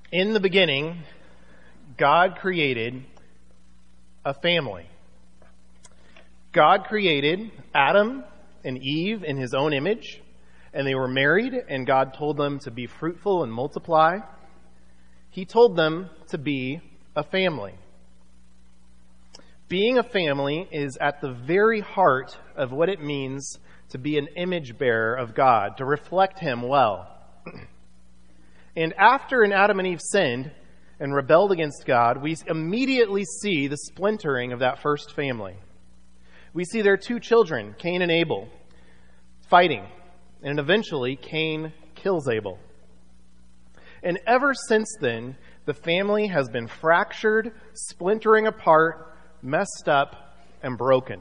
In the beginning, God created a family. God created Adam and Eve in his own image, and they were married, and God told them to be fruitful and multiply. He told them to be a family. Being a family is at the very heart of what it means to be an image bearer of God, to reflect him well. And after Adam and Eve sinned and rebelled against God, we immediately see the splintering of that first family. We see their two children, Cain and Abel, fighting, and eventually Cain kills Abel. And ever since then, the family has been fractured, splintering apart, messed up, and broken.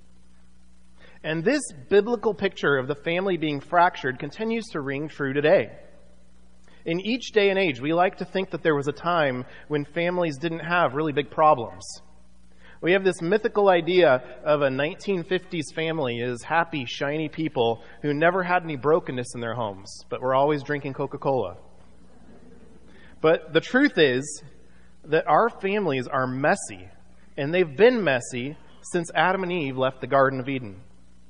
And this biblical picture of the family being fractured continues to ring true today. In each day and age, we like to think that there was a time when families didn't have really big problems. We have this mythical idea of a 1950s family as happy, shiny people who never had any brokenness in their homes, but were always drinking Coca-Cola. But the truth is that our families are messy, and they've been messy since Adam and Eve left the Garden of Eden.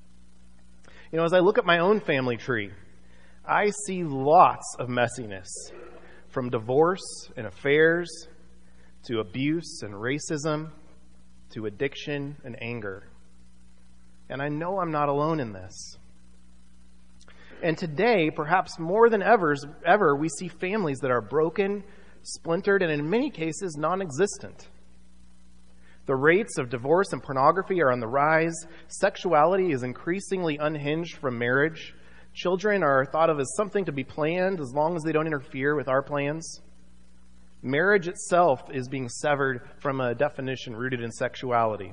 You know, as I look at my own family tree, I see lots of messiness, from divorce and affairs to abuse and racism to addiction and anger. And I know I'm not alone in this. And today, perhaps more than ever, we see families that are broken, splintered, and in many cases, non-existent. The rates of divorce and pornography are on the rise. Sexuality is increasingly unhinged from marriage. Children are thought of as something to be planned as long as they don't interfere with our plans. Marriage itself is being severed from a definition rooted in sexuality.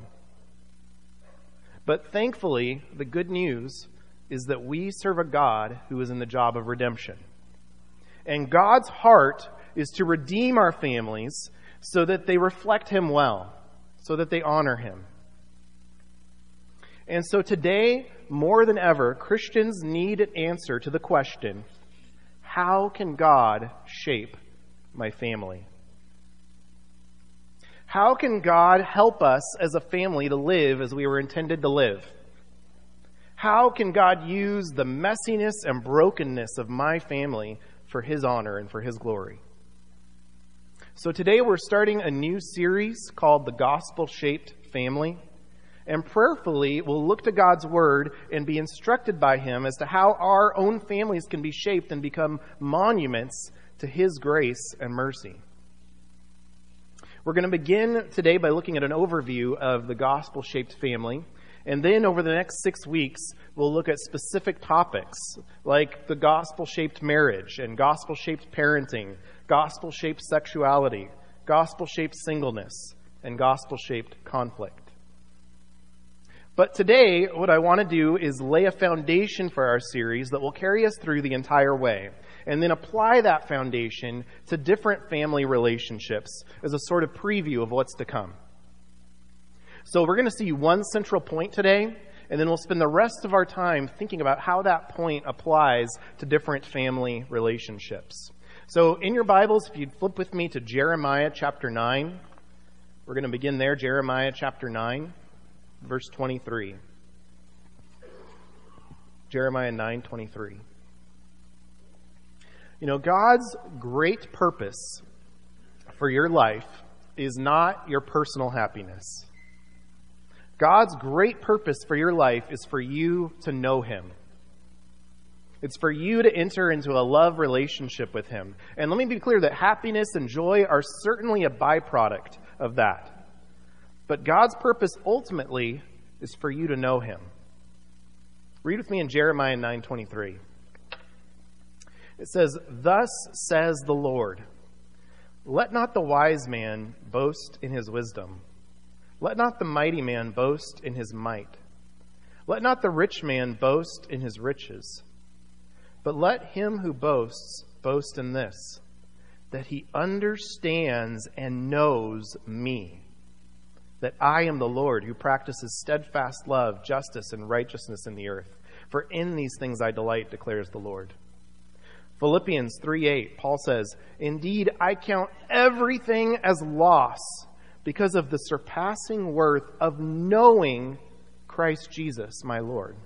But thankfully, the good news is that we serve a God who is in the job of redemption. And God's heart is to redeem our families so that they reflect him well, so that they honor him. And so today, more than ever, Christians need an answer to the question, how can God shape my family? How can God help us as a family to live as we were intended to live? How can God use the messiness and brokenness of my family for his honor and for his glory? So today we're starting a new series called The Gospel-Shaped Family. And prayerfully, we'll look to God's word and be instructed by him as to how our own families can be shaped and become monuments to his grace and mercy. We're going to begin today by looking at an overview of the gospel-shaped family. And then over the next 6 weeks, we'll look at specific topics like the gospel-shaped marriage and gospel-shaped parenting, gospel-shaped sexuality, gospel-shaped singleness, and gospel-shaped conflict. But today, what I want to do is lay a foundation for our series that will carry us through the entire way, and then apply that foundation to different family relationships as a sort of preview of what's to come. So we're going to see one central point today, and then we'll spend the rest of our time thinking about how that point applies to different family relationships. So in your Bibles, if you'd flip with me to Jeremiah chapter 9, we're going to begin there, Jeremiah chapter 9. Verse 23. Jeremiah 9:23. You know, God's great purpose for your life is not your personal happiness. God's great purpose for your life is for you to know him. It's for you to enter into a love relationship with him. And let me be clear that happiness and joy are certainly a byproduct of that. But God's purpose ultimately is for you to know him. Read with me in Jeremiah 9:23. It says, "Thus says the Lord, let not the wise man boast in his wisdom. Let not the mighty man boast in his might. Let not the rich man boast in his riches. But let him who boasts boast in this, that he understands and knows me, that I am the Lord who practices steadfast love, justice, and righteousness in the earth. For in these things I delight, declares the Lord. Philippians 3:8, Paul says, "Indeed, I count everything as loss because of the surpassing worth of knowing Christ Jesus, my Lord."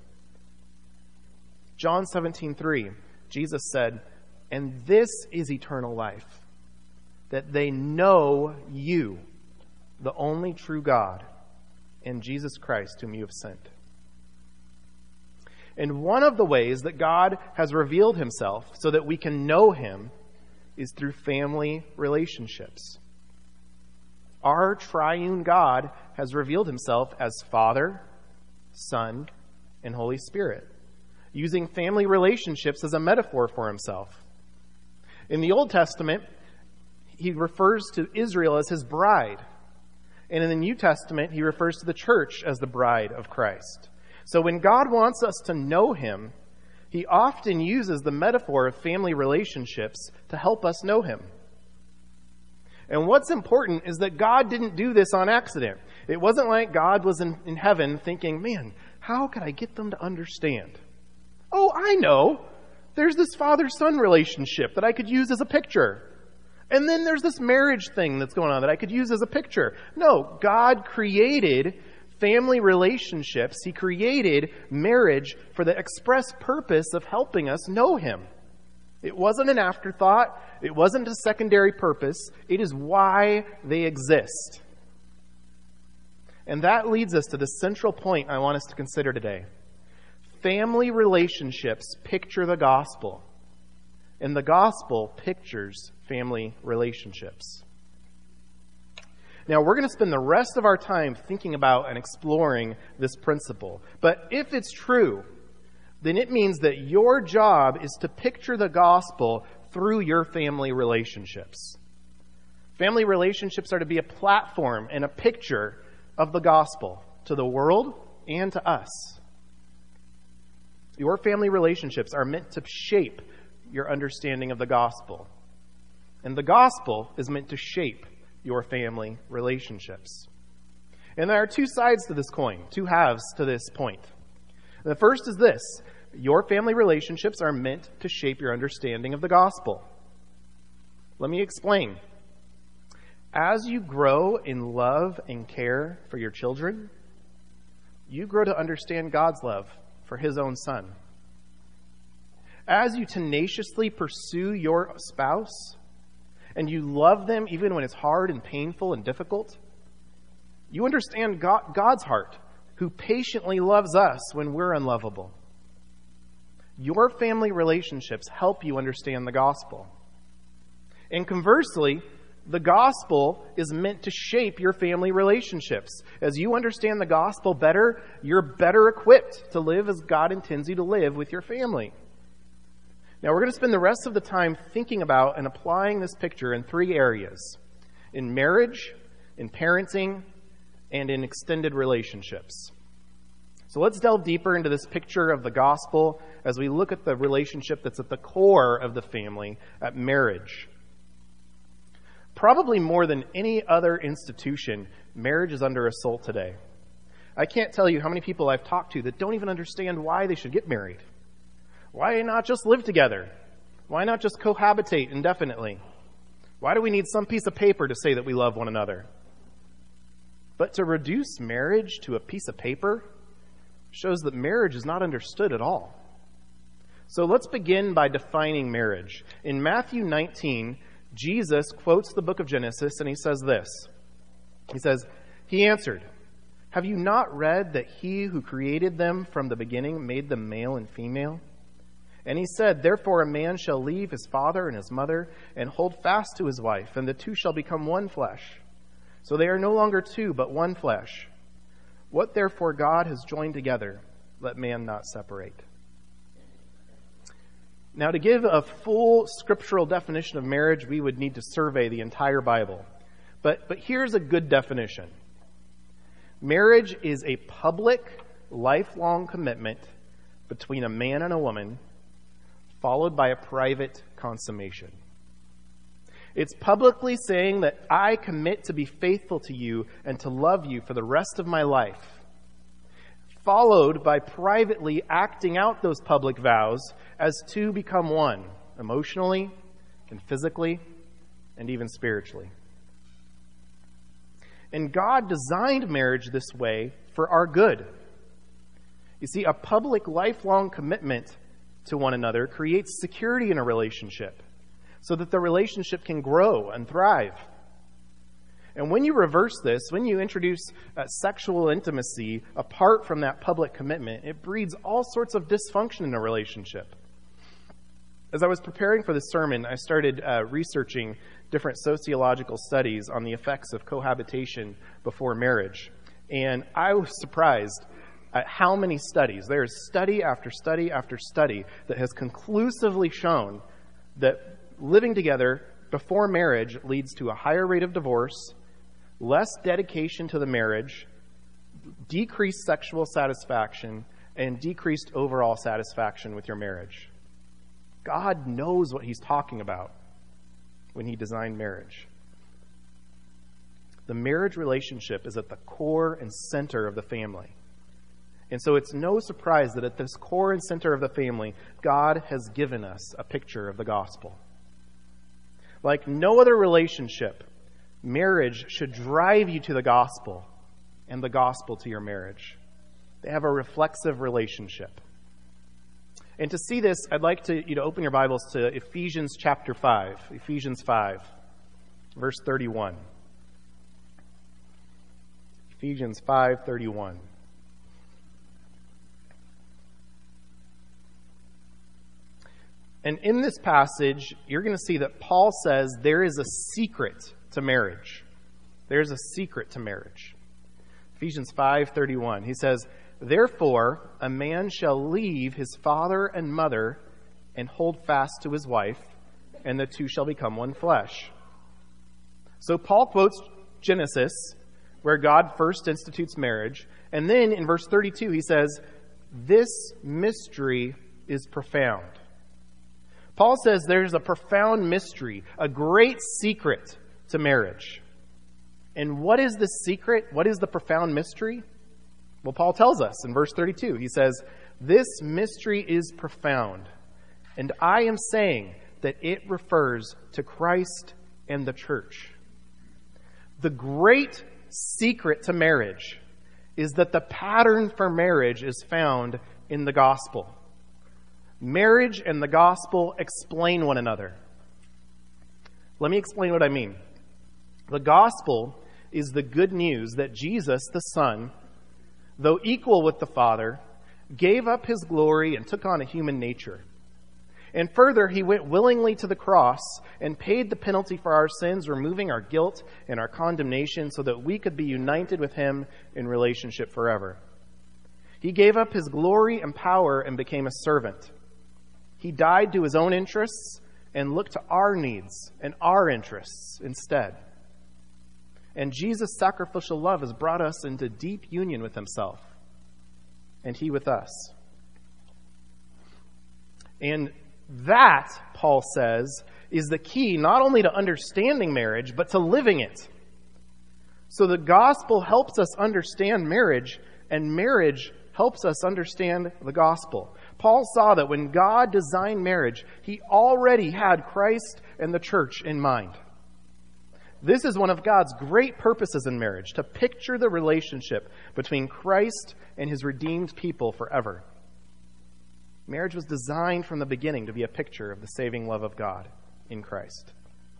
John 17:3, Jesus said, "And this is eternal life, that they know you, the only true God, and Jesus Christ whom you have sent." And one of the ways that God has revealed himself so that we can know him is through family relationships. Our triune God has revealed himself as Father, Son, and Holy Spirit, using family relationships as a metaphor for himself. In the Old Testament, he refers to Israel as his bride. And in the New Testament, he refers to the church as the bride of Christ. So when God wants us to know him, he often uses the metaphor of family relationships to help us know him. And what's important is that God didn't do this on accident. It wasn't like God was in heaven thinking, man, how could I get them to understand? Oh, I know. There's this father-son relationship that I could use as a picture. And then there's this marriage thing that's going on that I could use as a picture. No, God created family relationships. He created marriage for the express purpose of helping us know him. It wasn't an afterthought. It wasn't a secondary purpose. It is why they exist. And that leads us to the central point I want us to consider today. Family relationships picture the gospel, and the gospel pictures family relationships. Now, we're going to spend the rest of our time thinking about and exploring this principle. But if it's true, then it means that your job is to picture the gospel through your family relationships. Family relationships are to be a platform and a picture of the gospel to the world and to us. Your family relationships are meant to shape your understanding of the gospel. And the gospel is meant to shape your family relationships. And there are two sides to this coin, two halves to this point. The first is this: your family relationships are meant to shape your understanding of the gospel. Let me explain. As you grow in love and care for your children, you grow to understand God's love for his own Son. As you tenaciously pursue your spouse, and you love them even when it's hard and painful and difficult, you understand God's heart, who patiently loves us when we're unlovable. Your family relationships help you understand the gospel. And conversely, the gospel is meant to shape your family relationships. As you understand the gospel better, you're better equipped to live as God intends you to live with your family. Now, we're going to spend the rest of the time thinking about and applying this picture in three areas: in marriage, in parenting, and in extended relationships. So let's delve deeper into this picture of the gospel as we look at the relationship that's at the core of the family, at marriage. Probably more than any other institution, marriage is under assault today. I can't tell you how many people I've talked to that don't even understand why they should get married. Why not just live together? Why not just cohabitate indefinitely? Why do we need some piece of paper to say that we love one another? But to reduce marriage to a piece of paper shows that marriage is not understood at all. So let's begin by defining marriage. In Matthew 19, Jesus quotes the book of Genesis, and he says this. He says, "He answered, 'Have you not read that he who created them from the beginning made them male and female? And he said, therefore a man shall leave his father and his mother and hold fast to his wife, and the two shall become one flesh. So they are no longer two, but one flesh. What therefore God has joined together, let man not separate.'" Now, to give a full scriptural definition of marriage, we would need to survey the entire Bible. But here's a good definition. Marriage is a public, lifelong commitment between a man and a woman, followed by a private consummation. It's publicly saying that I commit to be faithful to you and to love you for the rest of my life, followed by privately acting out those public vows as two become one, emotionally and physically and even spiritually. And God designed marriage this way for our good. You see, a public, lifelong commitment to one another creates security in a relationship so that the relationship can grow and thrive. And when you reverse this, when you introduce sexual intimacy apart from that public commitment, it breeds all sorts of dysfunction in a relationship. As I was preparing for this sermon, I started researching different sociological studies on the effects of cohabitation before marriage. And I was surprised at how many studies. There's study after study after study that has conclusively shown that living together before marriage leads to a higher rate of divorce, less dedication to the marriage, decreased sexual satisfaction, and decreased overall satisfaction with your marriage. God knows what he's talking about when he designed marriage. The marriage relationship is at the core and center of the family. And so it's no surprise that at this core and center of the family, God has given us a picture of the gospel. Like no other relationship, marriage should drive you to the gospel and the gospel to your marriage. They have a reflexive relationship. And to see this, I'd like you to open your Bibles to Ephesians chapter 5. Ephesians 5, verse 31. Ephesians 5:31. And in this passage, you're going to see that Paul says there is a secret to marriage. There's a secret to marriage. Ephesians 5:31. He says, "Therefore, a man shall leave his father and mother and hold fast to his wife, and the two shall become one flesh." So Paul quotes Genesis, where God first institutes marriage. And then in verse 32, he says, "This mystery is profound." Paul says there's a profound mystery, a great secret to marriage. And what is this secret? What is the profound mystery? Well, Paul tells us in verse 32. He says, "This mystery is profound, and I am saying that it refers to Christ and the church." The great secret to marriage is that the pattern for marriage is found in the gospel. Marriage and the gospel explain one another. Let me explain what I mean. The gospel is the good news that Jesus, the Son, though equal with the Father, gave up his glory and took on a human nature. And further, he went willingly to the cross and paid the penalty for our sins, removing our guilt and our condemnation so that we could be united with him in relationship forever. He gave up his glory and power and became a servant. He died to his own interests and looked to our needs and our interests instead. And Jesus' sacrificial love has brought us into deep union with himself, and he with us. And that, Paul says, is the key not only to understanding marriage, but to living it. So the gospel helps us understand marriage, and marriage helps us understand the gospel. Paul saw that when God designed marriage, he already had Christ and the church in mind. This is one of God's great purposes in marriage, to picture the relationship between Christ and his redeemed people forever. Marriage was designed from the beginning to be a picture of the saving love of God in Christ.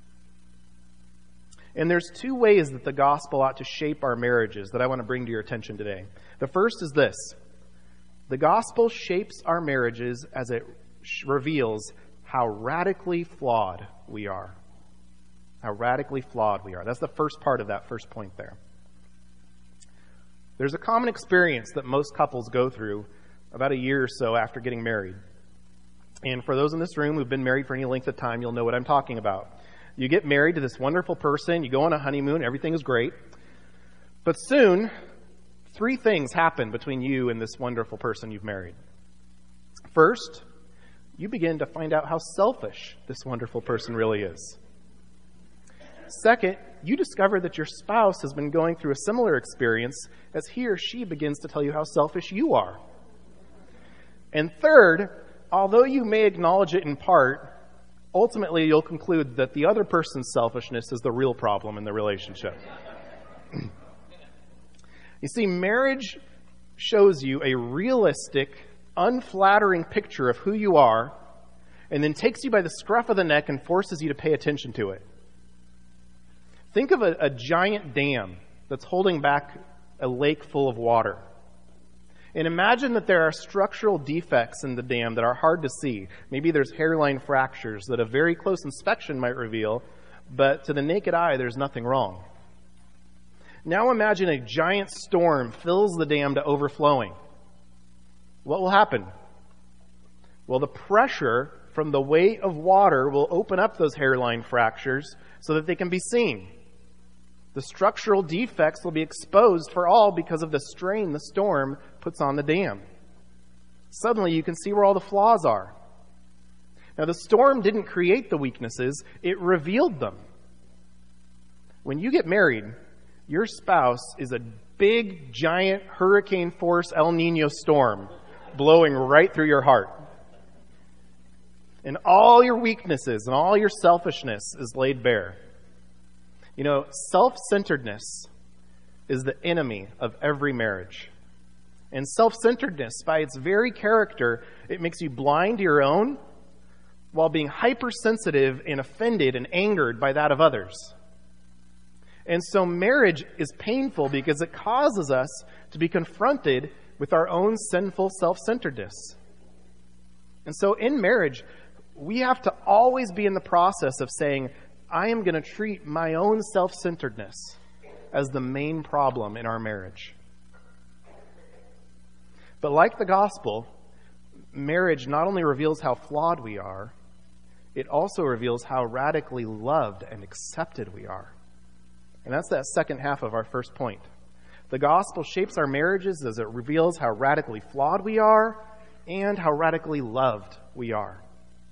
And there's two ways that the gospel ought to shape our marriages that I want to bring to your attention today. The first is this. The gospel shapes our marriages as it reveals how radically flawed we are. How radically flawed we are. That's the first part of that first point there. There's a common experience that most couples go through about a year or so after getting married. And for those in this room who've been married for any length of time, you'll know what I'm talking about. You get married to this wonderful person, you go on a honeymoon, everything is great. But soon, three things happen between you and this wonderful person you've married. First, you begin to find out how selfish this wonderful person really is. Second, you discover that your spouse has been going through a similar experience as he or she begins to tell you how selfish you are. And third, although you may acknowledge it in part, ultimately you'll conclude that the other person's selfishness is the real problem in the relationship. You see, marriage shows you a realistic, unflattering picture of who you are, and then takes you by the scruff of the neck and forces you to pay attention to it. Think of a giant dam that's holding back a lake full of water. And imagine that there are structural defects in the dam that are hard to see. Maybe there's hairline fractures that a very close inspection might reveal, but to the naked eye, there's nothing wrong. Now imagine a giant storm fills the dam to overflowing. What will happen? Well, the pressure from the weight of water will open up those hairline fractures so that they can be seen. The structural defects will be exposed for all because of the strain the storm puts on the dam. Suddenly you can see where all the flaws are. Now, the storm didn't create the weaknesses, it revealed them. When you get married, your spouse is a big, giant, hurricane force El Nino storm blowing right through your heart. And all your weaknesses and all your selfishness is laid bare. You know, self-centeredness is the enemy of every marriage. And self-centeredness, by its very character, it makes you blind to your own while being hypersensitive and offended and angered by that of others. And so marriage is painful because it causes us to be confronted with our own sinful self-centeredness. And so in marriage, we have to always be in the process of saying, I am going to treat my own self-centeredness as the main problem in our marriage. But like the gospel, marriage not only reveals how flawed we are, it also reveals how radically loved and accepted we are. And that's that second half of our first point. The gospel shapes our marriages as it reveals how radically flawed we are and how radically loved we are.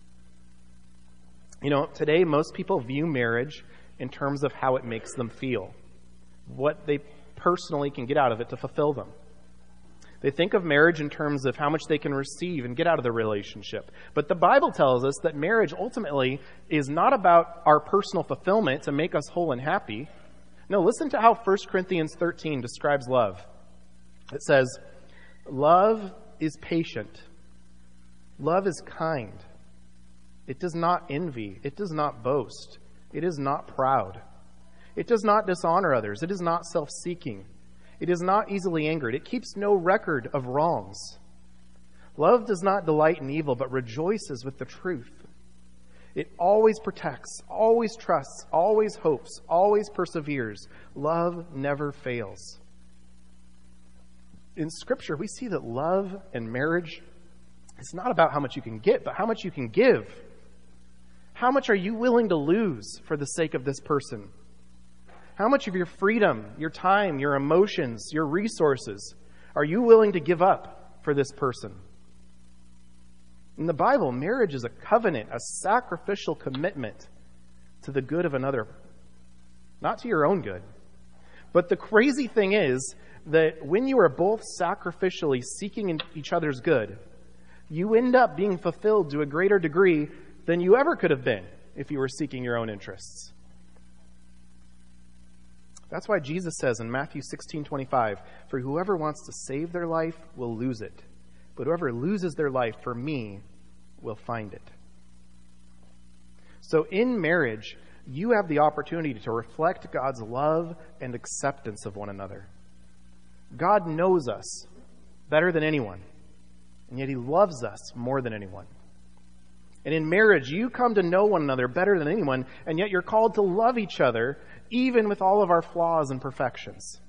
You know, today most people view marriage in terms of how it makes them feel, what they personally can get out of it to fulfill them. They think of marriage in terms of how much they can receive and get out of the relationship. But the Bible tells us that marriage ultimately is not about our personal fulfillment to make us whole and happy. No, listen to how 1 Corinthians 13 describes love. It says, love is patient. Love is kind. It does not envy. It does not boast. It is not proud. It does not dishonor others. It is not self-seeking. It is not easily angered. It keeps no record of wrongs. Love does not delight in evil, but rejoices with the truth. It always protects, always trusts, always hopes, always perseveres. Love never fails. In Scripture, we see that love and marriage is not about how much you can get, but how much you can give. How much are you willing to lose for the sake of this person? How much of your freedom, your time, your emotions, your resources are you willing to give up for this person? In the Bible, marriage is a covenant, a sacrificial commitment to the good of another, not to your own good. But the crazy thing is that when you are both sacrificially seeking each other's good, you end up being fulfilled to a greater degree than you ever could have been if you were seeking your own interests. That's why Jesus says in Matthew 16:25, "For whoever wants to save their life will lose it, but whoever loses their life for me will find it." So in marriage, you have the opportunity to reflect God's love and acceptance of one another. God knows us better than anyone, and yet He loves us more than anyone. And in marriage, you come to know one another better than anyone, and yet you're called to love each other, even with all of our flaws and imperfections.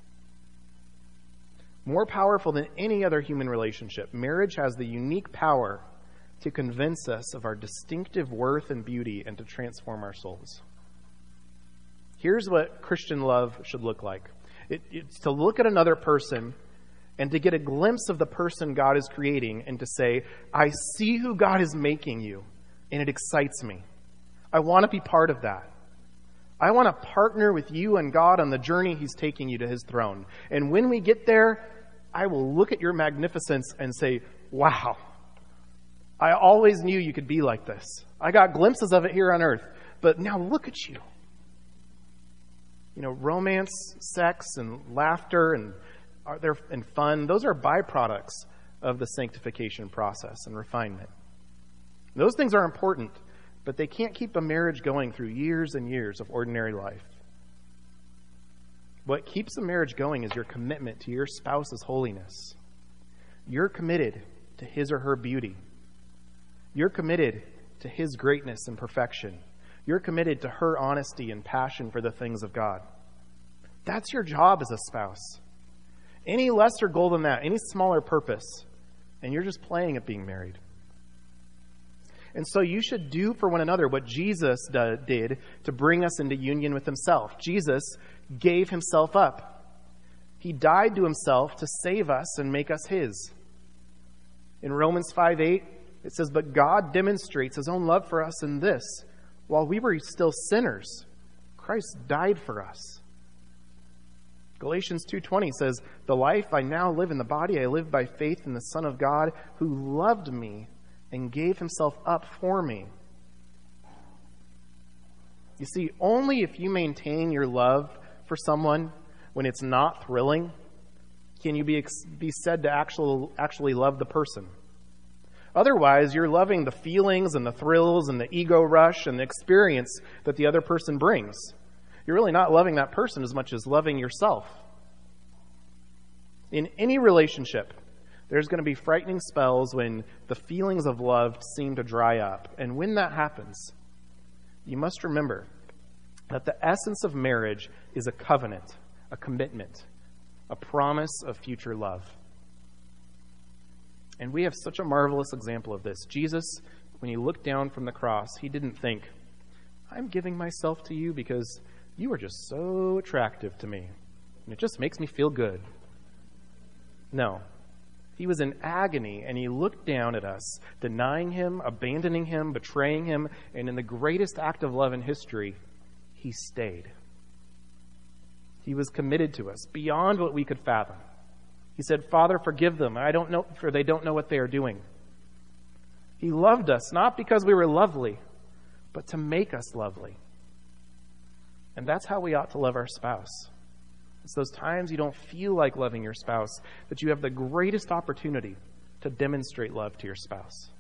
More powerful than any other human relationship, marriage has the unique power to convince us of our distinctive worth and beauty and to transform our souls. Here's what Christian love should look like. It's to look at another person and to get a glimpse of the person God is creating and to say, I see who God is making you, and it excites me. I want to be part of that. I want to partner with you and God on the journey He's taking you to His throne. And when we get there, I will look at your magnificence and say, wow, I always knew you could be like this. I got glimpses of it here on earth, but now look at you. You know, romance, sex, and laughter, and fun, those are byproducts of the sanctification process and refinement. Those things are important, but they can't keep a marriage going through years and years of ordinary life. What keeps a marriage going is your commitment to your spouse's holiness. You're committed to his or her beauty. You're committed to his greatness and perfection. You're committed to her honesty and passion for the things of God. That's your job as a spouse. Any lesser goal than that, any smaller purpose, and you're just playing at being married. And so you should do for one another what Jesus did to bring us into union with himself. Jesus gave himself up. He died to himself to save us and make us his. In Romans 5:8, it says, "But God demonstrates his own love for us in this: while we were still sinners, Christ died for us." Galatians 2:20 says, "The life I now live in the body, I live by faith in the Son of God, who loved me and gave himself up for me." You see, only if you maintain your love for someone when it's not thrilling can you be said to actually love the person. Otherwise, you're loving the feelings and the thrills and the ego rush and the experience that the other person brings. You're really not loving that person as much as loving yourself. In any relationship, there's going to be frightening spells when the feelings of love seem to dry up. And when that happens, you must remember that the essence of marriage is a covenant, a commitment, a promise of future love. And we have such a marvelous example of this. Jesus, when he looked down from the cross, he didn't think, "I'm giving myself to you because you are just so attractive to me, and it just makes me feel good." No. He was in agony, and he looked down at us, denying him, abandoning him, betraying him, and in the greatest act of love in history, he stayed. He was committed to us beyond what we could fathom. He said, "Father, forgive them, for they don't know what they are doing." He loved us not because we were lovely, but to make us lovely. And that's how we ought to love our spouse. It's those times you don't feel like loving your spouse that you have the greatest opportunity to demonstrate love to your spouse.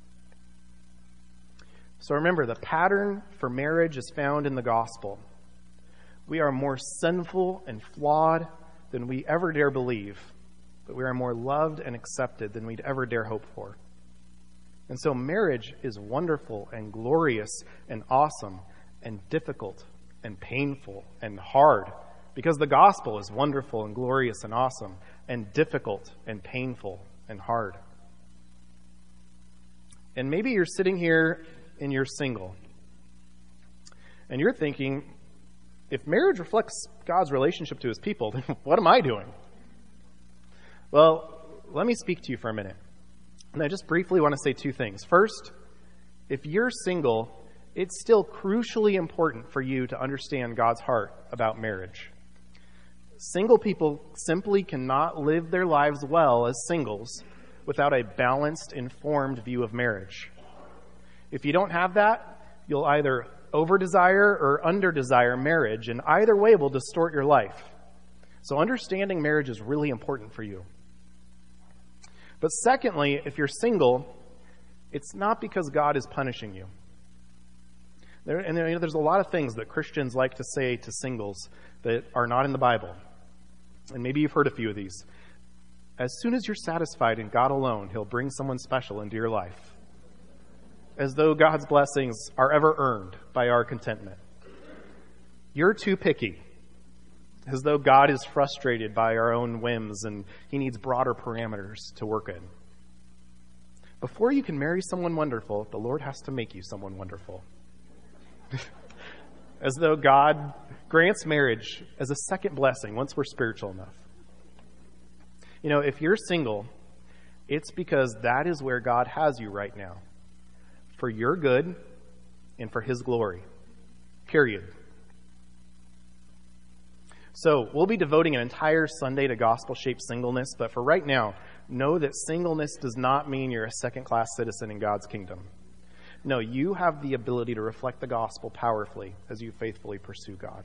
So remember, the pattern for marriage is found in the gospel. We are more sinful and flawed than we ever dare believe, but we are more loved and accepted than we'd ever dare hope for. And so marriage is wonderful and glorious and awesome and difficult and painful and hard, because the gospel is wonderful and glorious and awesome and difficult and painful and hard. And maybe you're sitting here and you're single, and you're thinking, if marriage reflects God's relationship to his people, then what am I doing? Well, let me speak to you for a minute. And I just briefly want to say two things. First, if you're single, it's still crucially important for you to understand God's heart about marriage. Single people simply cannot live their lives well as singles without a balanced, informed view of marriage. If you don't have that, you'll either over-desire or under-desire marriage, and either way will distort your life. So understanding marriage is really important for you. But secondly, if you're single, it's not because God is punishing you. There's a lot of things that Christians like to say to singles that are not in the Bible. And maybe you've heard a few of these. As soon as you're satisfied in God alone, he'll bring someone special into your life. As though God's blessings are ever earned by our contentment. You're too picky. As though God is frustrated by our own whims and he needs broader parameters to work in. Before you can marry someone wonderful, the Lord has to make you someone wonderful. As though God grants marriage as a second blessing once we're spiritual enough. You know, if you're single, it's because that is where God has you right now. For your good and for his glory. Period. So we'll be devoting an entire Sunday to gospel-shaped singleness, but for right now, know that singleness does not mean you're a second-class citizen in God's kingdom. No, you have the ability to reflect the gospel powerfully as you faithfully pursue God.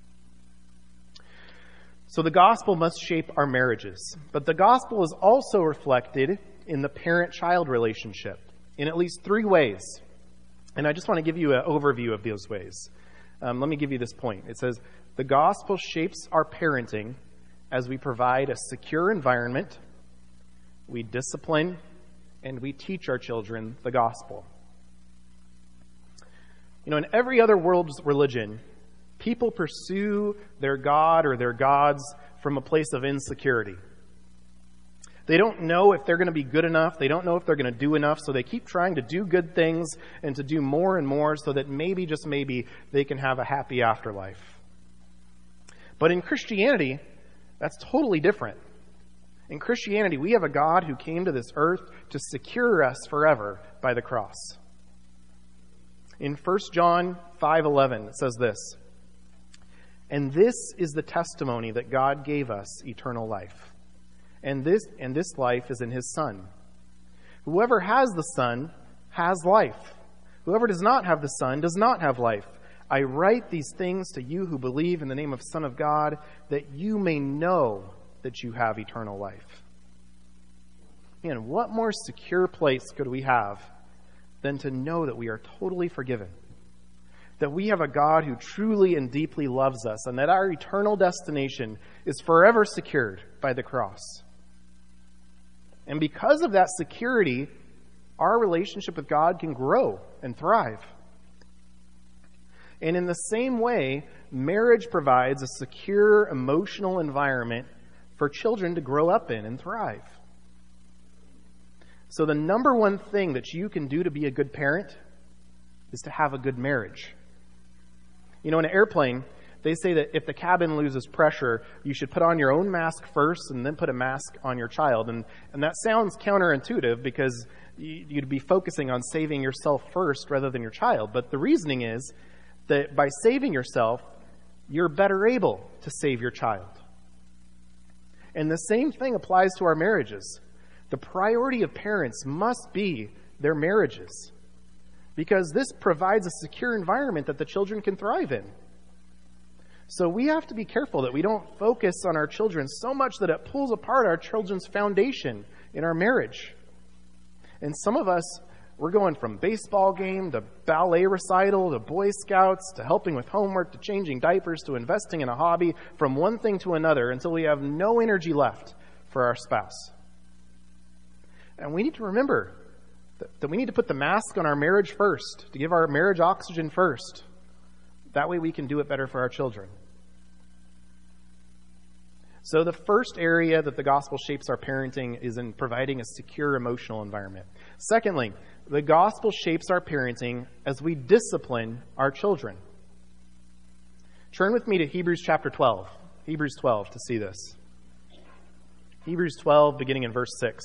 So the gospel must shape our marriages, but the gospel is also reflected in the parent-child relationship in at least 3 ways. And I just want to give you an overview of those ways. Let me give you this point. It says, the gospel shapes our parenting as we provide a secure environment, we discipline, and we teach our children the gospel. You know, in every other world's religion, people pursue their god or their gods from a place of insecurity. They don't know if they're going to be good enough. They don't know if they're going to do enough. So they keep trying to do good things and to do more and more so that maybe, just maybe, they can have a happy afterlife. But in Christianity, that's totally different. In Christianity, we have a God who came to this earth to secure us forever by the cross. In 1 John 5:11, it says this, "And this is the testimony that God gave us, eternal life. And this life is in his Son. Whoever has the Son has life. Whoever does not have the Son does not have life. I write these things to you who believe in the name of the Son of God, that you may know that you have eternal life." Man, what more secure place could we have than to know that we are totally forgiven? That we have a God who truly and deeply loves us, and that our eternal destination is forever secured by the cross. And because of that security, our relationship with God can grow and thrive. And in the same way, marriage provides a secure emotional environment for children to grow up in and thrive. So the number one thing that you can do to be a good parent is to have a good marriage. You know, in an airplane, they say that if the cabin loses pressure, you should put on your own mask first and then put a mask on your child. And that sounds counterintuitive because you'd be focusing on saving yourself first rather than your child. But the reasoning is that by saving yourself, you're better able to save your child. And the same thing applies to our marriages. The priority of parents must be their marriages, because this provides a secure environment that the children can thrive in. So we have to be careful that we don't focus on our children so much that it pulls apart our children's foundation in our marriage. And some of us, we're going from baseball game to ballet recital to Boy Scouts to helping with homework to changing diapers to investing in a hobby, from one thing to another until we have no energy left for our spouse. And we need to remember that we need to put the mask on our marriage first, to give our marriage oxygen first. That way we can do it better for our children. So the first area that the gospel shapes our parenting is in providing a secure emotional environment. Secondly, the gospel shapes our parenting as we discipline our children. Turn with me to Hebrews chapter 12. Hebrews 12 to see this. Hebrews 12, beginning in verse 6.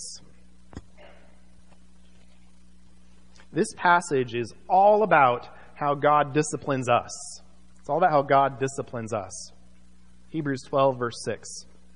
This passage is all about how God disciplines us. It's all about how God disciplines us. Hebrews 12, verse 6.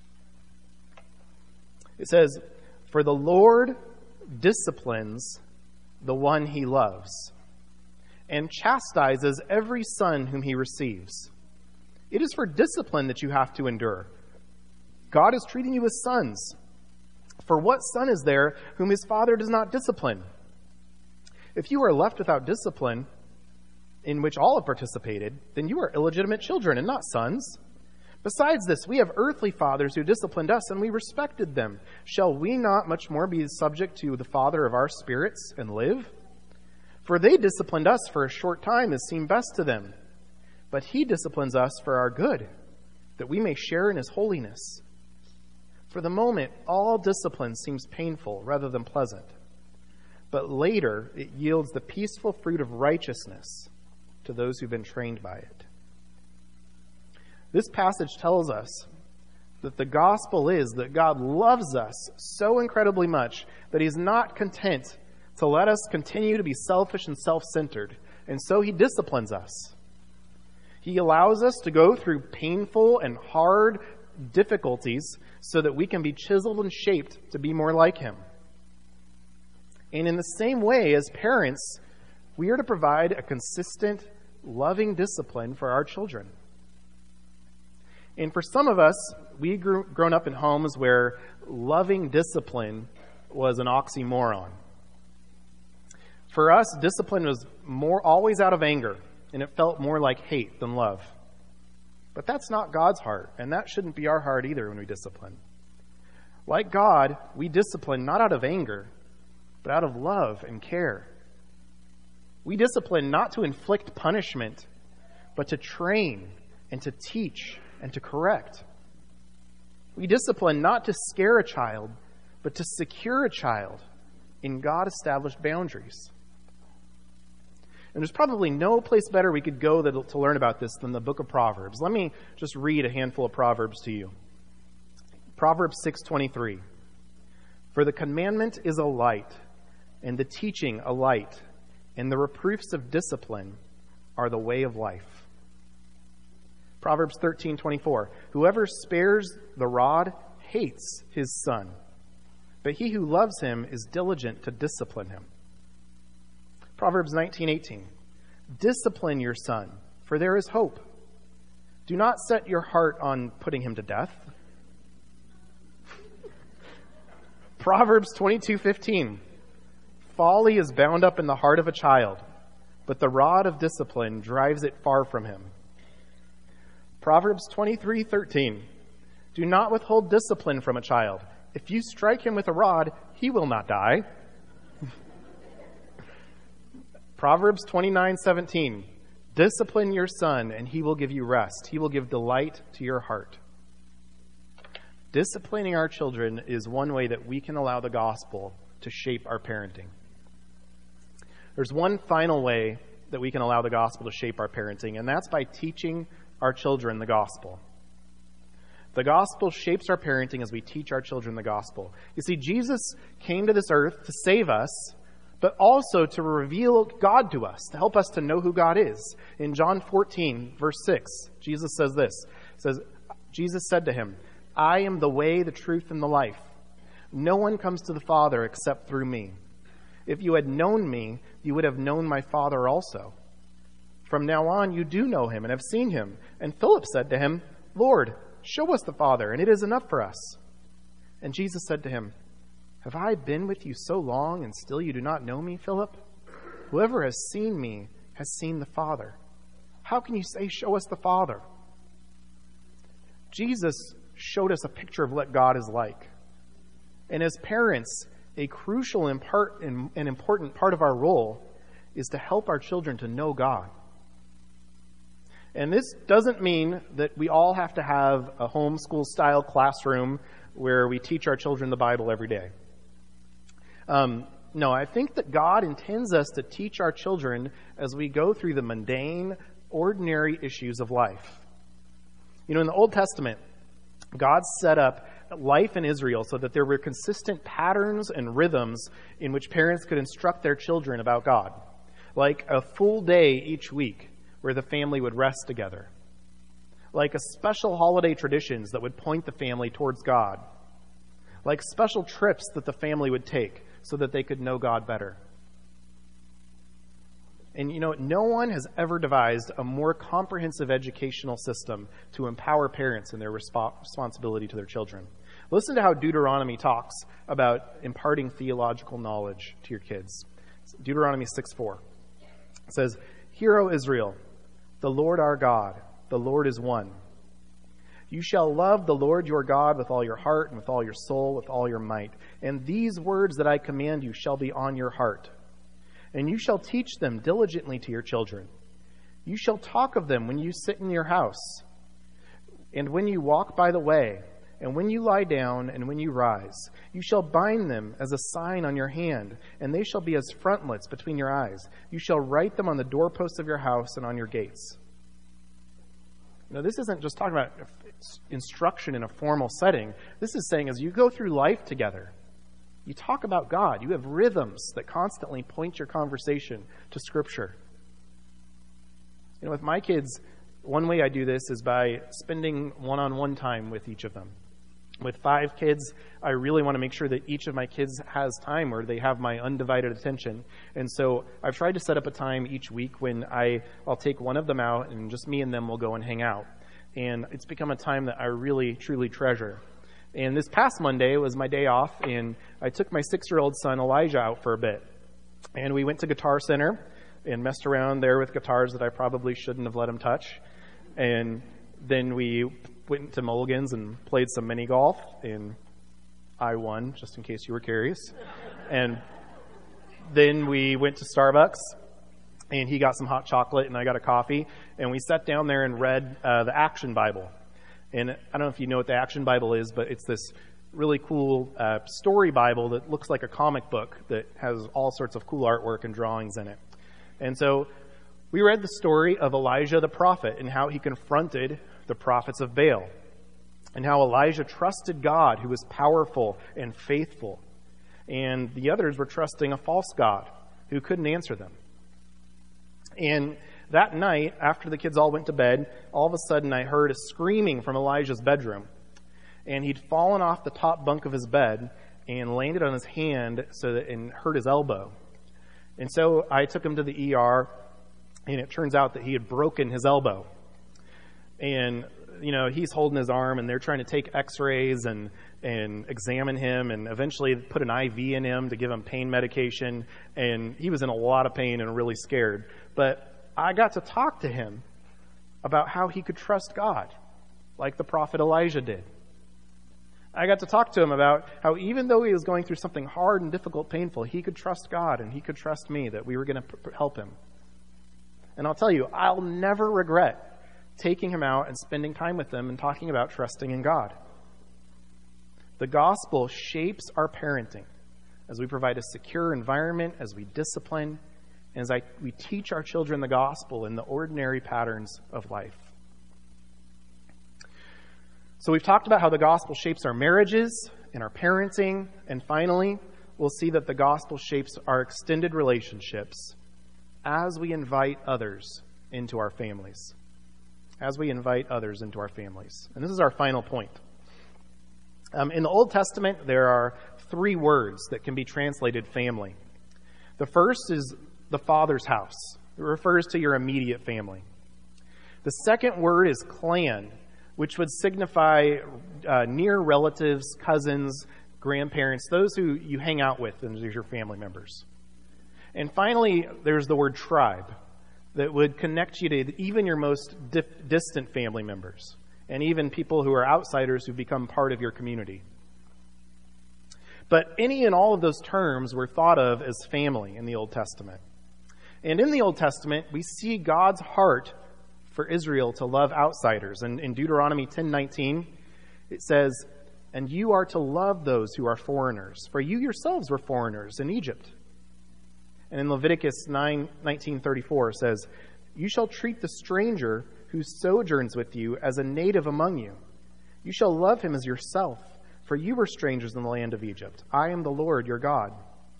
It says, "For the Lord disciplines the one he loves, and chastises every son whom he receives. It is for discipline that you have to endure. God is treating you as sons. For what son is there whom his father does not discipline? If you are left without discipline, in which all have participated, then you are illegitimate children and not sons. Besides this, we have earthly fathers who disciplined us, and we respected them. Shall we not much more be subject to the Father of our spirits and live? For they disciplined us for a short time as seemed best to them. But he disciplines us for our good, that we may share in his holiness. For the moment, all discipline seems painful rather than pleasant. But later, it yields the peaceful fruit of righteousness to those who've been trained by it." This passage tells us that the gospel is that God loves us so incredibly much that he's not content to let us continue to be selfish and self-centered. And so he disciplines us. He allows us to go through painful and hard difficulties so that we can be chiseled and shaped to be more like him. And in the same way, as parents, we are to provide a consistent, loving discipline for our children. And for some of us, we've grown up in homes where loving discipline was an oxymoron. For us, discipline was always out of anger, and it felt more like hate than love. But that's not God's heart, and that shouldn't be our heart either when we discipline. Like God, we discipline not out of anger, but out of love and care. We discipline not to inflict punishment, but to train and to teach and to correct. We discipline not to scare a child, but to secure a child in God-established boundaries. And there's probably no place better we could go to learn about this than the book of Proverbs. Let me just read a handful of Proverbs to you. Proverbs 6:23. For the commandment is a light, and the teaching a light, and the reproofs of discipline are the way of life. Proverbs 13:24. Whoever spares the rod hates his son, but he who loves him is diligent to discipline him. Proverbs 19:18. Discipline your son, for there is hope. Do not set your heart on putting him to death. Proverbs 22:15. Folly is bound up in the heart of a child, but the rod of discipline drives it far from him. Proverbs 23:13. Do not withhold discipline from a child. If you strike him with a rod, he will not die. Proverbs 29:17. Discipline your son, and he will give you rest. He will give delight to your heart. Disciplining our children is one way that we can allow the gospel to shape our parenting. There's one final way that we can allow the gospel to shape our parenting, and that's by teaching our children the gospel. The gospel shapes our parenting as we teach our children the gospel. You see, Jesus came to this earth to save us, but also to reveal God to us, to help us to know who God is. In John 14, verse 6, Jesus says this. It says, Jesus said to him, I am the way, the truth, and the life. No one comes to the Father except through me. If you had known me, you would have known my Father also. From now on, you do know him and have seen him. And Philip said to him, Lord, show us the Father, and it is enough for us. And Jesus said to him, have I been with you so long, and still you do not know me, Philip? Whoever has seen me has seen the Father. How can you say, show us the Father? Jesus showed us a picture of what God is like. And as parents, a crucial and important part of our role is to help our children to know God. And this doesn't mean that we all have to have a homeschool-style classroom where we teach our children the Bible every day. No, I think that God intends us to teach our children as we go through the mundane, ordinary issues of life. You know, in the Old Testament, God set up life in Israel so that there were consistent patterns and rhythms in which parents could instruct their children about God. Like a full day each week where the family would rest together. Like a special holiday traditions that would point the family towards God. Like special trips that the family would take so that they could know God better. And you know, no one has ever devised a more comprehensive educational system to empower parents in their responsibility to their children. Listen to how Deuteronomy talks about imparting theological knowledge to your kids. Deuteronomy 6:4. It says, Hear, O Israel, the Lord our God, the Lord is one. You shall love the Lord your God with all your heart and with all your soul, with all your might. And these words that I command you shall be on your heart. And you shall teach them diligently to your children. You shall talk of them when you sit in your house, and when you walk by the way, and when you lie down, and when you rise. You shall bind them as a sign on your hand, and they shall be as frontlets between your eyes. You shall write them on the doorposts of your house and on your gates. Now, this isn't just talking about instruction in a formal setting. This is saying as you go through life together, you talk about God. You have rhythms that constantly point your conversation to Scripture. You know, with my kids, one way I do this is by spending one-on-one time with each of them. With 5 kids, I really want to make sure that each of my kids has time where they have my undivided attention. And so I've tried to set up a time each week when I'll take one of them out, and just me and them will go and hang out. And it's become a time that I really, truly treasure. And this past Monday was my day off, and I took my 6-year-old son, Elijah, out for a bit. And we went to Guitar Center and messed around there with guitars that I probably shouldn't have let him touch. And then we went to Mulligan's and played some mini golf, and I won, just in case you were curious. And then we went to Starbucks, and he got some hot chocolate, and I got a coffee, and we sat down there and read the Action Bible. And I don't know if you know what the Action Bible is, but it's this really cool story Bible that looks like a comic book that has all sorts of cool artwork and drawings in it. And so we read the story of Elijah the prophet and how he confronted the prophets of Baal, and how Elijah trusted God, who was powerful and faithful, and the others were trusting a false god who couldn't answer them. And that night, after the kids all went to bed, all of a sudden I heard a screaming from Elijah's bedroom, and he'd fallen off the top bunk of his bed and landed on his hand and hurt his elbow. And so I took him to the ER, and it turns out that he had broken his elbow. And, he's holding his arm, and they're trying to take x-rays and examine him and eventually put an IV in him to give him pain medication. And he was in a lot of pain and really scared. But I got to talk to him about how he could trust God, like the prophet Elijah did. I got to talk to him about how even though he was going through something hard and difficult, painful, he could trust God and he could trust me, that we were going to help him. And I'll tell you, I'll never regret taking him out and spending time with him and talking about trusting in God. The gospel shapes our parenting as we provide a secure environment, as we discipline, and as we teach our children the gospel in the ordinary patterns of life. So we've talked about how the gospel shapes our marriages and our parenting, and finally, we'll see that the gospel shapes our extended relationships as we invite others into our families. As we invite others into our families. And this is our final point. In the Old Testament, there are 3 words that can be translated family. The first is the father's house. It refers to your immediate family. The second word is clan, which would signify near relatives, cousins, grandparents, those who you hang out with as your family members. And finally, there's the word tribe, that would connect you to even your most distant family members, and even people who are outsiders who become part of your community. But any and all of those terms were thought of as family in the Old Testament. And in the Old Testament, we see God's heart for Israel to love outsiders. And in Deuteronomy 10:19, it says, "And you are to love those who are foreigners, for you yourselves were foreigners in Egypt." And in Leviticus 19:34 says, "You shall treat the stranger who sojourns with you as a native among you. You shall love him as yourself, for you were strangers in the land of Egypt. I am the Lord your God."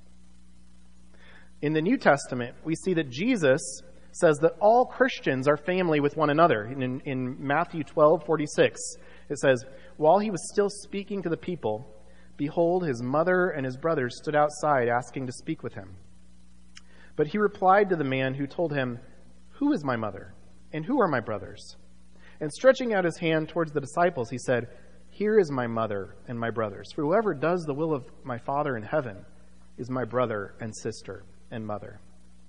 In the New Testament, we see that Jesus says that all Christians are family with one another. In Matthew 12:46, it says, "While he was still speaking to the people, behold, his mother and his brothers stood outside asking to speak with him. But he replied to the man who told him, 'Who is my mother, and who are my brothers?' And stretching out his hand towards the disciples, he said, 'Here is my mother and my brothers. For whoever does the will of my Father in heaven is my brother and sister and mother.'"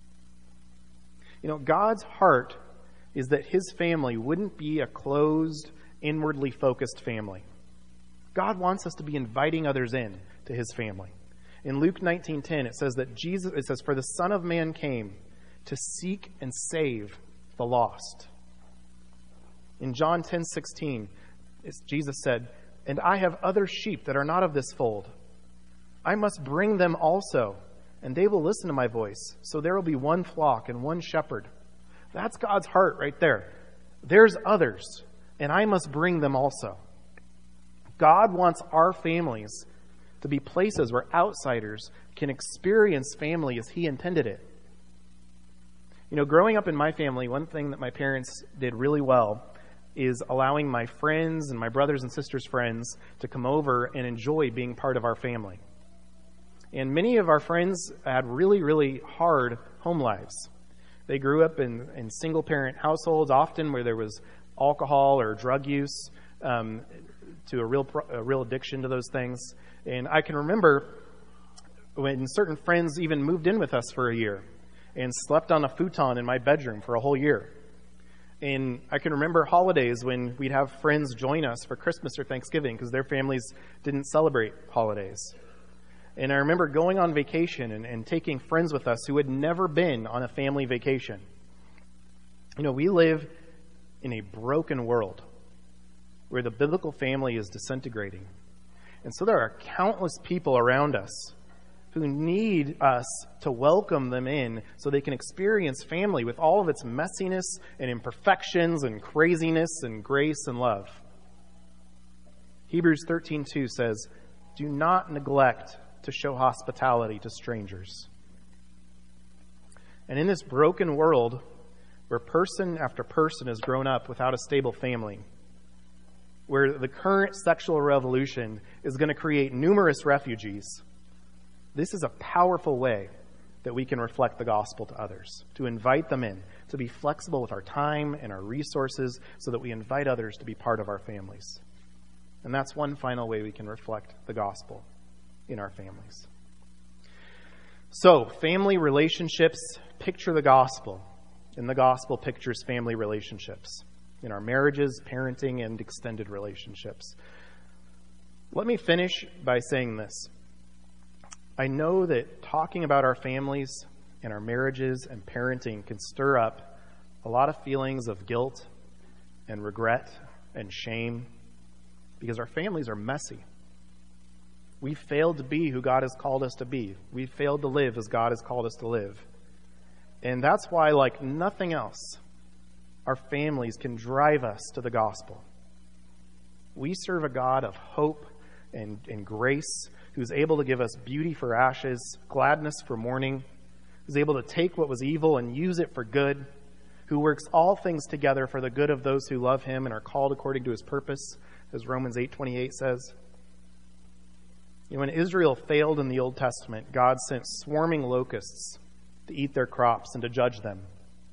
God's heart is that his family wouldn't be a closed, inwardly focused family. God wants us to be inviting others in to his family. In Luke 19:10, it says, "For the Son of Man came to seek and save the lost." In John 10:16, Jesus said, "And I have other sheep that are not of this fold. I must bring them also, and they will listen to my voice. So there will be one flock and one shepherd." That's God's heart right there. There's others, and I must bring them also. God wants our families to be places where outsiders can experience family as he intended it. Growing up in my family, one thing that my parents did really well is allowing my friends and my brothers and sisters' friends to come over and enjoy being part of our family. And many of our friends had really, really hard home lives. They grew up in single-parent households, often where there was alcohol or drug use, to a real addiction to those things. And I can remember when certain friends even moved in with us for a year and slept on a futon in my bedroom for a whole year. And I can remember holidays when we'd have friends join us for Christmas or Thanksgiving because their families didn't celebrate holidays. And I remember going on vacation and taking friends with us who had never been on a family vacation. You know, we live in a broken world where the biblical family is disintegrating. And so there are countless people around us who need us to welcome them in so they can experience family with all of its messiness and imperfections and craziness and grace and love. Hebrews 13:2 says, "Do not neglect to show hospitality to strangers." And in this broken world, where person after person has grown up without a stable family, where the current sexual revolution is going to create numerous refugees, this is a powerful way that we can reflect the gospel to others, to invite them in, to be flexible with our time and our resources so that we invite others to be part of our families. And that's one final way we can reflect the gospel in our families. So, family relationships picture the gospel, and the gospel pictures family relationships in our marriages, parenting, and extended relationships. Let me finish by saying this. I know that talking about our families and our marriages and parenting can stir up a lot of feelings of guilt and regret and shame because our families are messy. We've failed to be who God has called us to be. We've failed to live as God has called us to live. And that's why, like nothing else, our families can drive us to the gospel. We serve a God of hope and grace who's able to give us beauty for ashes, gladness for mourning, who's able to take what was evil and use it for good, who works all things together for the good of those who love him and are called according to his purpose, as Romans 8:28 says. You know, when Israel failed in the Old Testament, God sent swarming locusts to eat their crops and to judge them.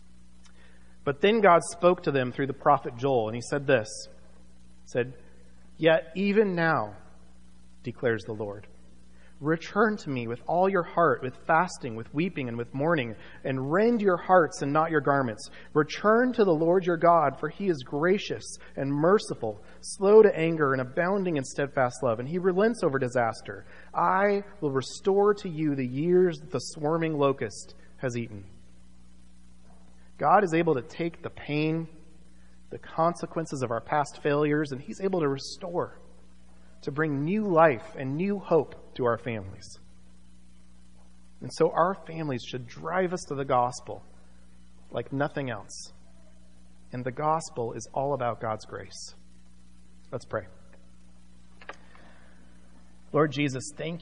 But then God spoke to them through the prophet Joel, and he said this, said, "Yet even now, declares the Lord, return to me with all your heart, with fasting, with weeping, and with mourning, and rend your hearts and not your garments. Return to the Lord your God, for he is gracious and merciful, slow to anger and abounding in steadfast love, and he relents over disaster. I will restore to you the years that the swarming locust has eaten." God is able to take the pain, the consequences of our past failures, and he's able to restore, to bring new life and new hope to our families. And so our families should drive us to the gospel like nothing else. And the gospel is all about God's grace. Let's pray. Lord Jesus, thank you.